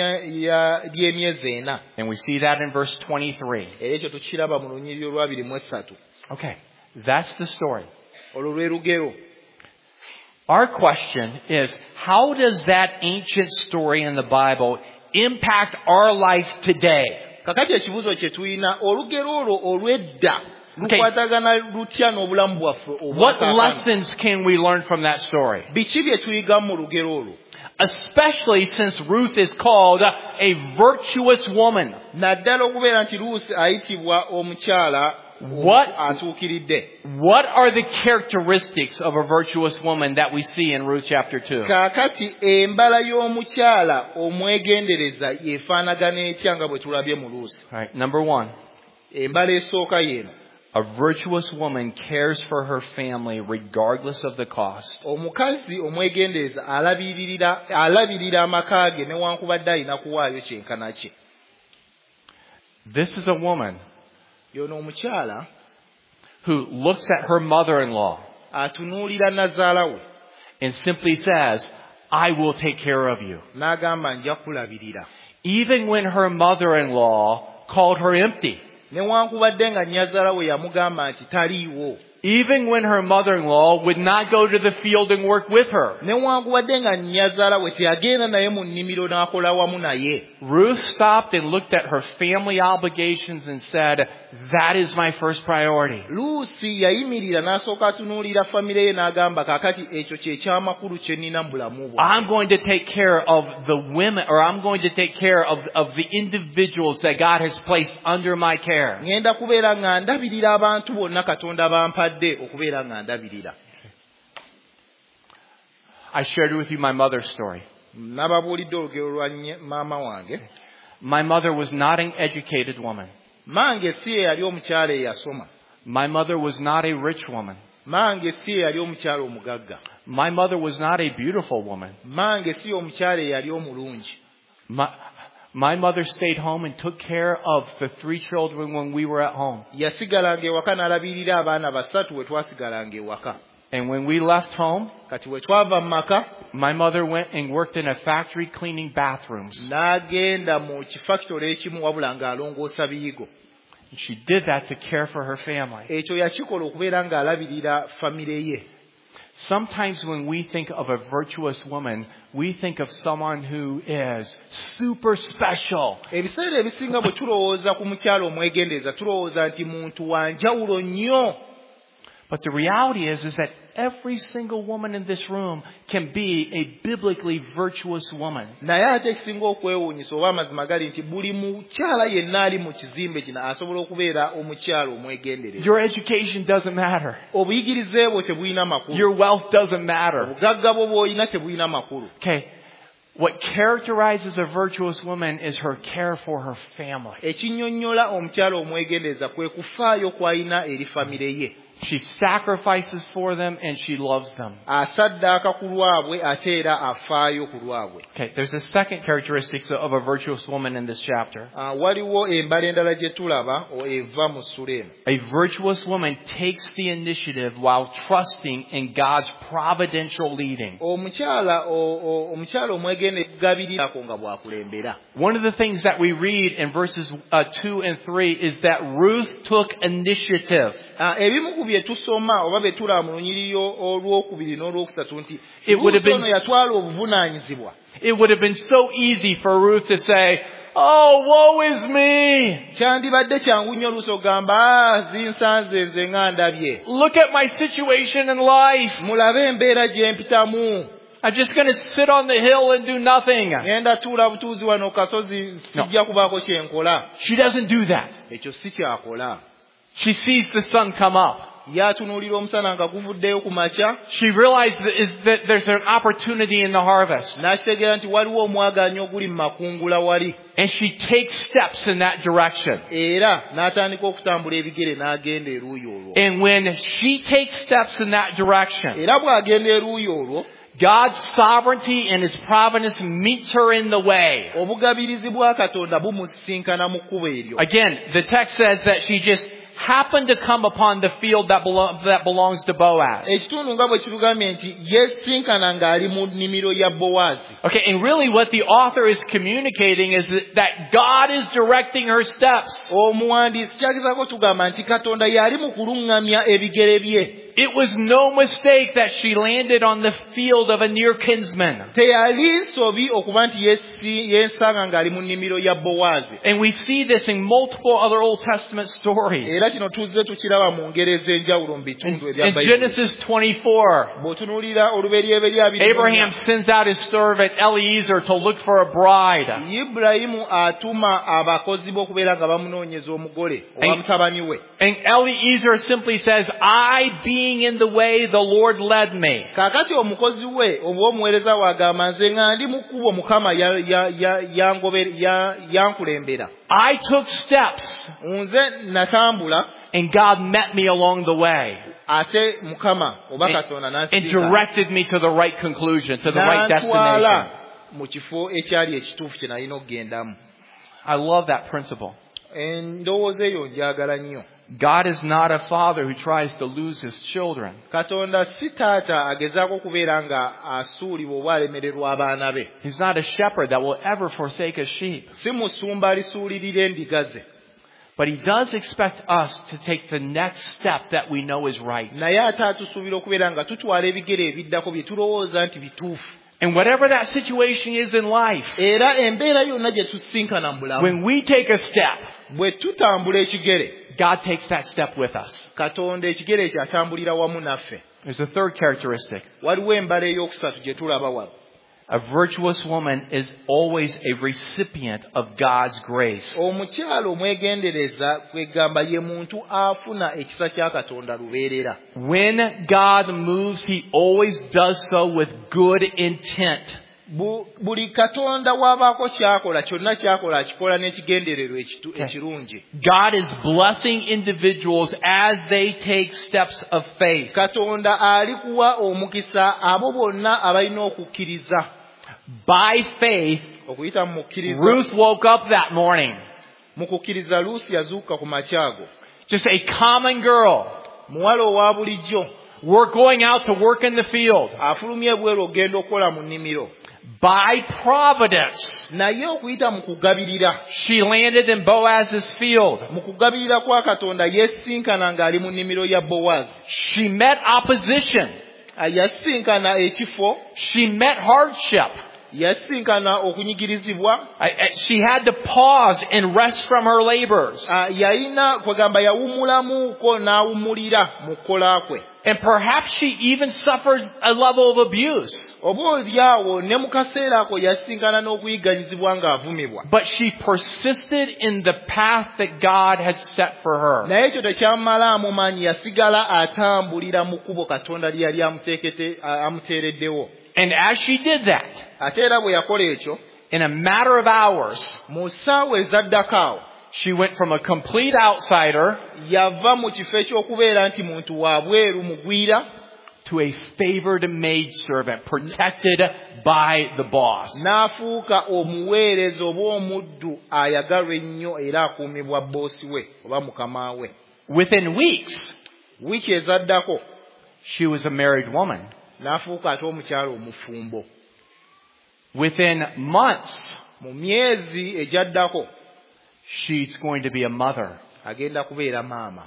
ly'emyezi ena. And we see that in verse twenty-three. Era ekyo tukiraba mu lunyiriri olwabiri mu esatu. Okay, that's the story. Olwo lwe lugero. Our question is, how does that ancient story in the Bible impact our life today? Kakati ekibuzo kye tulina olugero olwo olw'edda lukwatagana lutya n'obulamu bwaffe obwa What lessons can we learn from that story? Biki bye tuyiga mu lugero olwo? Especially since Ruth is called a virtuous woman. Naddala okubeera nti Luusi ayitibwa omukyala What, atuukiridde. what are the characteristics of a virtuous woman that we see in Ruth chapter two? Kaakati embala y'omukyala omwegendereza yefaanagana etya nga bwe tulabye mu Luusi? All right, number one. Embala esooka yeeno. A virtuous woman cares for her family regardless of the cost. Omukazi omwegendereza alabirira alabirira amaka ge newankubadde alina kuwaayo kyenkana kye. This is a woman Yono omukyala who looks at her mother-in-law atunuulira nazaala we and simply says, I will take care of you. n'agamba nja kulabirira. Even when her mother-in-law called her empty. Newankubadde nga nnyazaala we yamugamba nti taliiwo. Even when her mother-in-law would not go to the field and work with her. Newankubadde nga nnyazaala we teyagenda naye mu nnimiro n'akola wamu naye. Ruth stopped and looked at her family obligations and said, that is my first priority. Luusi yayimirira n'asooka atunuulira famire ye n'agamba kaakati ekyo kye ky'amakulu kye nnina mu bulamu bwange. I'm going to take care of the women, or I'm going to take care of, of the individuals that God has placed under my care. Ngenda kubeera nga ndabirira abantu bonna Katonda bampadde okubeera nga ndabirira. I shared with you my mother's story. Nababuulidde olugero lwa maama wange. My mother was not an educated woman. Mange si ye yali omukyala eyasoma. My mother was not a rich woman. Mange si ye yali omukyala omugagga. My mother was not a beautiful woman. Mange si omukyala eyali omulungi. My, my mother stayed home and took care of the three children when we were at home. Yasigalanga ewaka n'alabirira abaana basatu we twasigalanga ewaka. And when we left home, kati we twava mu maka, my mother went and worked in a factory cleaning bathrooms. N'agenda mu kifactory ekimu wabula ng'alongoosa biyigo. She did that to care for her family. Ekyo yakikola okubeera ng'alabirira famire ye. Sometimes when we think of a virtuous woman, we think of someone who is super special. Ebiseera ebisinga bwe tulowooza ku mukyala omwegendereza tulowooza nti muntu wa njawulo nnyo. But the reality is, is that every single woman in this room can be a biblically virtuous woman. Naye ate ekisinga okwewuunyisa oba amazima gali nti buli mukyala yenna ali mu kizimbe kino asobola okubeera omukyala omwegendereza. Your education doesn't matter. Obuyigirize bwo tebulina makulu. Your wealth doesn't matter. Obugagga bwo bw'olina tebulina makulu. Okay. What characterizes a virtuous woman is her care for her family. Ekinnyonnyola omukyala omwegendereza kwe kufaayo kw'alina eri famire ye. She sacrifices for them and she loves them. asaddaaka ku lwabwe ate era afaayo ku lwabwe. Okay, there's a second characteristic of a virtuous woman in this chapter. Uh, waliwo embala endala gye tulaba eva mu ssula eno. A virtuous woman takes the initiative while trusting in God's providential leading. Omukyala omukyala omwegende gabirirako nga bw'akulembera. One of the things that we read in verses uh, two and three is that Ruth took initiative. Uh, ebimu ku bye tusoma oba bye tulaba mu lunyiriri olwokubiri n'olwokusatu nti It would have been- ono yatwala obuvunaanyizibwa. It would have been so easy for Ruth to say, "Oh, woe is me. Kyandibadde kyangu nnyo oluusi ogamba "Ah, zinsanze nze nga ndabye. Look at my situation in life. Mulabe embeera gye mpitamu. I'm just going to sit on the hill and do nothing." Ngenda tuula butuuzi wano ku kasozi sijja kubaako kye nkola. She doesn't do that. Ekyo si kyakola. She sees the sun come up. Yatunuulira omusana nga guvuddeyo ku makya. She realizes is that there's an opportunity in the harvest. N'akitegeera nti waliwo omwaganyo oguli mu makungula wali. And she takes steps in that direction. Era n'atandika okutambula ebigere n'agenda eruuyi olwo. And when she takes steps in that direction, Era bw'agenda eruuyi olwo, God's sovereignty and His providence meets her in the way. obugabirizi bwa Katonda bumusisinkana mu kkubo eryo. Again, the text says that she just happened to come upon the field that, belo- that belongs to Boaz. Ekitundu nga bwe kitugambye nti yeesinkana ng'ali mu nnimiro ya Bowaazi. Okay, and really what the author is communicating is that, that God is directing her steps. Omuwandiisi kyagezaako tugamba nti Katonda yali mu kuluŋŋamya ebigere bye. It was no mistake that she landed on the field of a near kinsman. Teyali nsobi okuba nti yeesi- yeesanga ng'ali mu nnimiro ya Bowaazi. And we see this in multiple other Old Testament stories. Era kino tuzze tukiraba mu ngero ez'enjawulo mu bitundu ebya In Bayibuli. Genesis twenty-four, Bw'otunuulira olubereberye abiri Abraham sends out his servant Eliezer to look for a bride. Ibulayimu atuma abakozi b'okubeera nga bamunoonyeza omugole oba mutabani we. And Eliezer simply says, "I being in the way the Lord led me." Kaakati omukozi we oba omuweereza we agamba nze nga ndi mu kkubo Mukama ya- ya- ya- yangobe- ya- yankulembera. I took steps Nze natambula and God met me along the way ate Mukama oba and, Katonda and n'ansiika directed me to the right conclusion, to the right n'antwala destination. mu kifo ekyali ekituufu kye nalina okugendamu. I love that principle. Endowooza eyo njagala nnyo. God is not a father who tries to lose his children. Katonda si taata agezaako okubeera nga asuulibwa oba alemererwa abaana be. He's not a shepherd that will ever forsake his sheep. Si musumba alisuulirira endiga ze. But he does expect us to take the next step that we know is right. Naye ate atusuubira okubeera nga tutwala ebigere ebiddako bye tulowooza nti bituufu. And whatever that situation is in life, Era embeera yonna gye tusinkana mu bulamu, when we take a step, bwe tutambula ekigere, God takes that step with us. Katonda ekigere ekyo atambulira wamu naffe. There's a third characteristic. Waliwo embala ey'okusatu gye tulaba wano. A virtuous woman is always a recipient of God's grace. Omukyala omwegendereza kwegamba ye muntu afuna ekisa kya Katonda lubeerera. When God moves, He always does so with good intent. Bu- Buli Katonda w'abaako kyakola kyonna kyakola akikola n'ekigendererwa ekitu- ekirungi. God is blessing individuals as they take steps of faith. Katonda alikuwa omukisa abo bonna abalina okukkiriza. By faith, Okuyita mu mukkiriza. Ruth woke up that morning. Mu kukkiriza Luusi yazuuka ku makyago. Just a common girl. Muwala owa bulijjo. We're going out to work in the field. Afulumye ebweru ogenda okukola mu nnimiro. By providence, Naye okuyita mu kugabirira. she landed in Boaz's field. Mu kugabirira kwa Katonda yeesinkana ng'ali mu nnimiro ya Bowaazi. She met opposition. Yasinkana ekifo. She met hardship. Yasinkana okunyigirizibwa. I- I- She had to pause and rest from her labors. Ah, yalina kwegamba yawumulamuko n'awumulira mu kukola kwe. And perhaps she even suffered a level of abuse. Oba olyawo ne mu kaseera ako yasinkana n'okuyiganyizibwa ng'avumibwa. But she persisted in the path that God had set for her. Naye ekyo tekyamalaamu maanyi, yasigala atambulira mu kkubo Katonda lye yali amuteekete amuteereddewo. And as she did that, Ate era bwe yakola ekyo, in a matter of hours, mu ssaawa ezaddako awo, She went from a complete outsider yava mu kifo ekyokubeera nti muntu wa bweru mugwira to a favored maidservant, protected by the boss. N'afuuka omuweereza oba omuddu ayagalwa ennyo era akuumibwa boosi we oba mukama we. Within weeks, wiiki ezaddako she was a married woman. N'afuuka ate omukyala omufumbo. Within months, mu myezi egyaddako she's going to be a mother. agenda kubeera maama.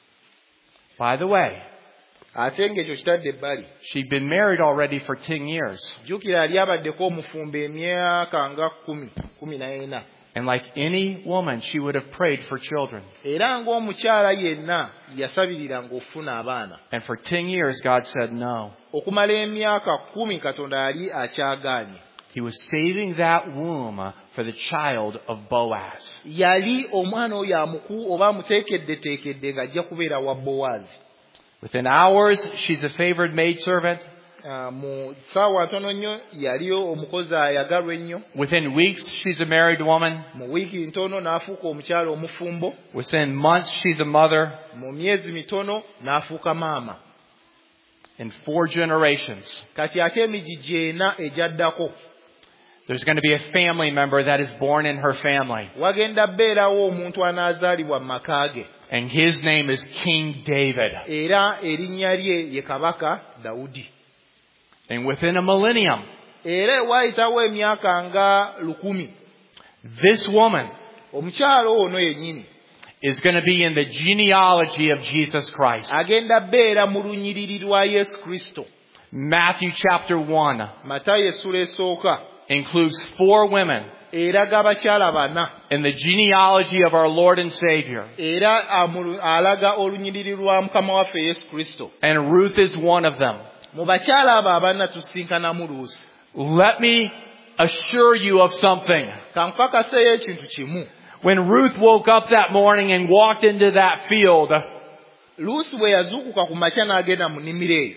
By the way, ate ng'ekyo kitadde ebbali. she'd been married already for ten years. Jjukira yali abaddeko omufumbo emyaka nga kumi kumi n'ena. And like any woman, she would have prayed for children. Era ng'omukyala yenna yasabiriranga okufuna abaana. And for ten years, God said no. Okumala emyaka kumi Katonda yali akyagaanye. He was saving that womb for the child of Boaz. Yali omwana oyo amuku oba amuteekeddeteekedde ng'ajja kubeera wa Bowaazi. Within hours, she's a favored maidservant. Uh, mu ssaawa ntono nnyo yaliyo omukozi ayagalwa ennyo. Within weeks, she's a married woman. Mu wiiki ntono n'afuuka omukyala omufumbo. Within months, she's a mother. Mu myezi mitono n'afuuka maama. In four generations, kati ate emigigi ena egyaddako there's going to be a family member that is born in her family. wagenda beerawo omuntu anaazaalibwa mu maka ge. And his name is King David. Era erinnya lye ye kabaka Dawudi. And within a millennium, era waayitawo emyaka nga lukumi, this woman omukyalo ono yennyini is going to be in the genealogy of Jesus Christ. agenda beera mu lunyiriri lwa Yesu Kristo. Matthew chapter one Matayo essula esooka includes four women eraga abakyala bana, in the genealogy of our Lord and Savior. era amulu- alaga olunyiriri lwa Mukama waffe Yesu Kristo. And Ruth is one of them. Mu bakyala abo abana tusinkanamu Luusi. Let me assure you of something. Kankakaseeyo ekintu kimu. When Ruth woke up that morning and walked into that field, Luusi bwe yazuukuka ku makya n'agenda mu nnimiro eyo,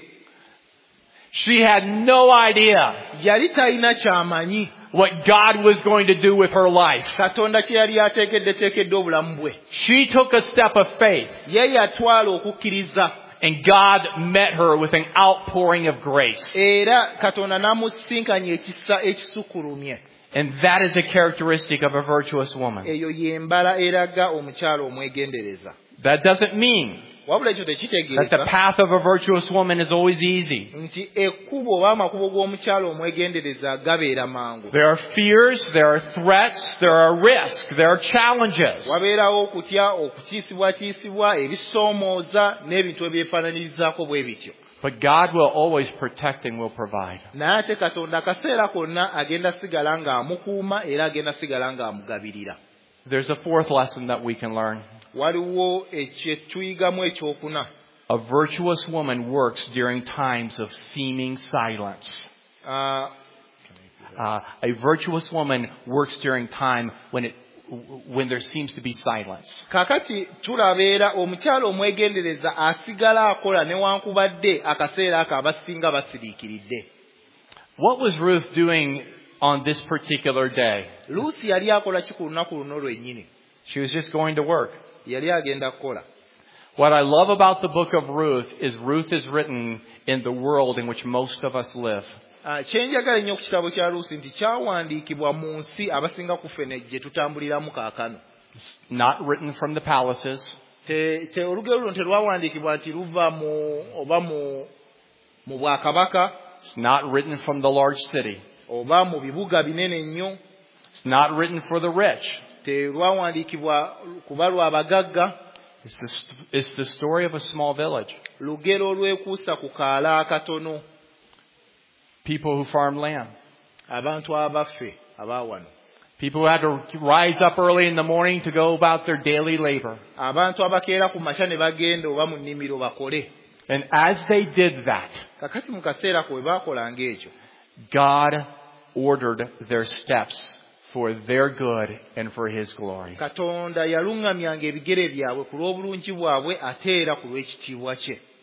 she had no idea yali talina ky'amanyi what God was going to do with her life. Katonda kye yali ateekeddeteekedde obulamu bwe. She took a step of faith, Ye yatwala okukkiriza, and God met her with an outpouring of grace. era Katonda n'amusinkanya ekisa ekisukkulumye. And that is a characteristic of a virtuous woman. Eyo y'embala eraga omukyala omwegendereza. That doesn't mean Wabula ekyo that the tekitegeeza path of a virtuous woman is always easy. nti ekkubo oba amakubo g'omukyala omwegendereza gabeera mangu. There are fears, there are threats, there are risks, there are challenges. Wabeerawo okutya, okukiisibwatiisibwa, ebisoomooza n'ebintu ebyefaananyirizaako bwe bityo. But God will always protect and will provide. Naye ate Katonda akaseera konna agenda sigala ng'amukuuma era agenda sigala ng'amugabirira. There's a fourth lesson that we can learn. Waliwo ekyetuyigamu ekyokuna. A virtuous woman works during times of seeming silence. Uh, Uh, a virtuous woman works during time when it when there seems to be silence. Kakati tulabeera omukyala omwegendereza asigala akola newankubadde akaseera ako abasinga basiriikiridde. What was Ruth doing on this particular day? Luusi yali akola ki ku lunaku luno lwennyini? She was just going to work. Yali agenda kukola. What I love about the book of Ruth is Ruth is written in the world in which most of us live. Uh, kyenjagala ennyo ku kitabo kya Luusi nti kyawandiikibwa mu nsi abasinga ku ffene gye tutambuliramu kaakano. It's not written from the palaces. Te, te olugero luno terwawandiikibwa nti luva mu oba mu mu bwakabaka It's not written from the large city. oba mu bibuga binene nnyo. It's not written for the rich. Terwawandiikibwa kuba lwa bagagga. It's the, st- it's the story of a small village. Lugero lwekuusa ku kaala akatono. People who farm land. Abantu abaffe abaawano. People who had to rise up early in the morning to go about their daily labor. Abantu abakeera ku makya ne bagenda oba mu nnimiro bakole. And as they did that, Kakati mu kaseera kwe baakolanga ekyo, God ordered their steps for their good and for His glory. Katonda yaluŋŋamyanga ebigere byabwe ku lw'obulungi bwabwe ate era ku lw'ekitiibwa kye.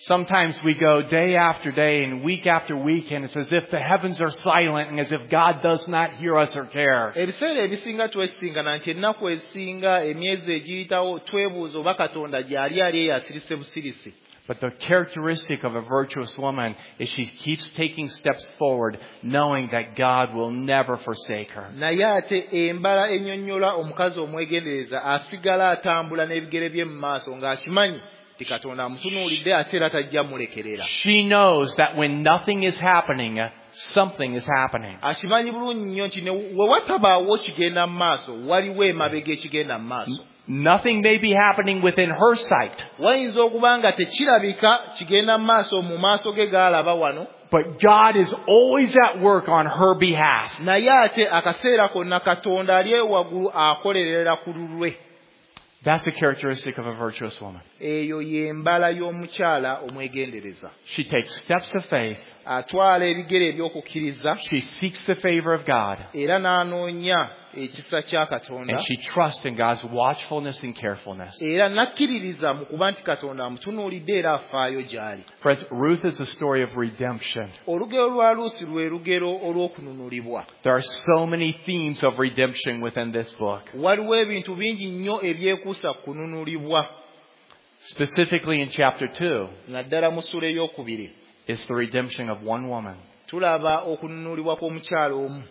Sometimes we go day after day and week after week, and it's as if the heavens are silent and as if God does not hear us or care. ebiseera ebisinga twesisinkana nti ennaku ezisinga emyezi egiyitawo twebuuza oba Katonda gy'ali ali eyo asirise busirisi. But the characteristic of a virtuous woman is she keeps taking steps forward, knowing that God will never forsake her. Naye ate embala ennyonnyola omukazi omwegendereza asigala atambula n'ebigere bye mu maaso ng'akimanyi nti Katonda amutunuulidde ate era tajja mulekerera. She knows that when nothing is happening, something is happening. Akimanyi bulungi nnyo nti we watabaawo kigenda mu maaso waliwo emabega ekigenda mu maaso. Nothing may be happening within her sight. Wayinza okuba nga tekirabika kigenda mu maaso mu maaso ge gaalaba wano. But God is always at work on her behalf. Naye ate akaseera konna Katonda ali waggulu akolerera ku lulwe. That's the characteristic of a virtuous woman. Eyo y'embala y'omukyala omwegendereza. She takes steps of faith. Atwala ebigere eby'okukkiriza. She seeks the favor of God. Era n'anoonya ekisa kya Katonda. And she trusts in God's watchfulness and carefulness. Era n'akkiririza mu kuba nti Katonda amutunuulidde era afaayo gy'ali. Friends, Ruth is a story of redemption. Olugero lwa Luusi lwe lugero olw'okununulibwa. There are so many themes of redemption within this book. Waliwo ebintu bingi nnyo ebyekuusa kununulibwa. Specifically in chapter two, naddala mu ssula ey'okubiri, is the redemption of one woman. Tulaba okununulibwa kw'omukyala omu.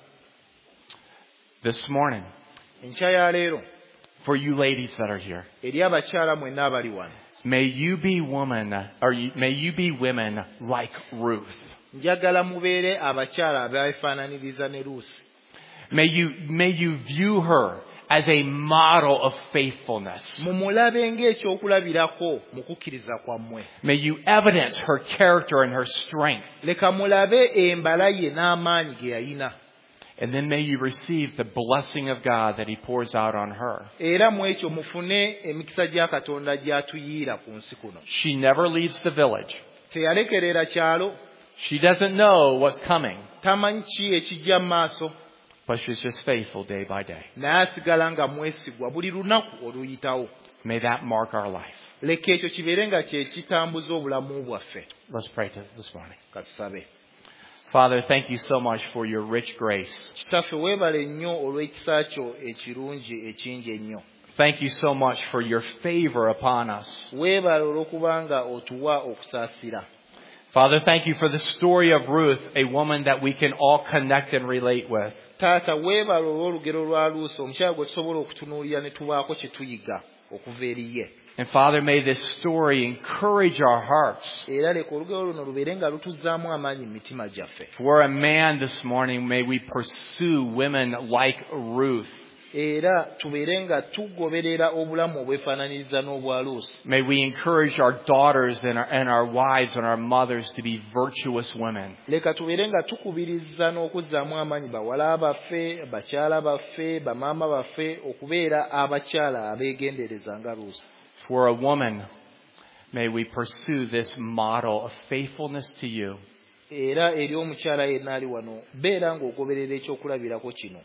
This morning, enkya ya leero, for you ladies that are here, eri abakyala mwenna abali wano, may you be woman, or you, may you be women like Ruth. Njagala mubeere abakyala abeefaananiriza ne Luusi. May you may you view her as a model of faithfulness. Mumulabe ng'ekyokulabirako mu kukkiriza kwammwe. May you evidence her character and her strength. Leka mulabe embala ye n'amaanyi ge yalina. And then may you receive the blessing of God that He pours out on her. Era mu ekyo mufune emikisa gya Katonda gy'atuyiira ku nsi kuno. She never leaves the village. Teyalekerera kyalo. She doesn't know what's coming. Tamanyi ki ekijja mu maaso. But she's just faithful day by day. Naye asigala nga mwesigwa buli lunaku oluyitawo. May that mark our life. Leka ekyo kibeere nga kye kitambuza obulamu bwaffe. Let's pray this morning. Katusabe. Father, thank you so much for your rich grace. Kitaffe weebale nnyo olw'ekisa kyo ekirungi ekingi ennyo. Thank you so much for your favor upon us. Weebale olw'okubanga otuwa okusaasira. Father, thank you for the story of Ruth, a woman that we can all connect and relate with. Taata weebale olw'olugero lwa Luusi omukyala gwe tusobola okutunuulira ne tubaako kye tuyiga okuva eri ye. And Father, may this story encourage our hearts. Era leka olugero luno lubeere nga lutuzzaamu amaanyi mu mitima gyaffe. If we're a man this morning, may we pursue women like Ruth. Era tubeere nga tugoberera obulamu obwefaananiriza n'obwa Luusi. May we encourage our daughters and our, and our wives and our mothers to be virtuous women. Leka tubeere nga tukubiriza n'okuzzaamu amaanyi bawala baffe, bakyala baffe, bamaama baffe okubeera abakyala abeegendereza nga Luusi. For a woman, may we pursue this model of faithfulness to you. Era eri omukyala yenna ali wano beera ng'ogoberera ekyokulabirako kino.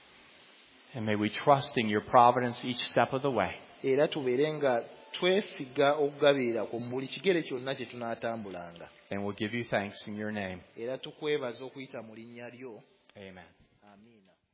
And may we trust in your providence each step of the way. Era tubeere nga twesiga okugabirira ku buli kigere kyonna kye tunaatambulanga. And we'll give you thanks in your name. Era tukwebaza okuyita mu linnya lyo. Amen. Amiina.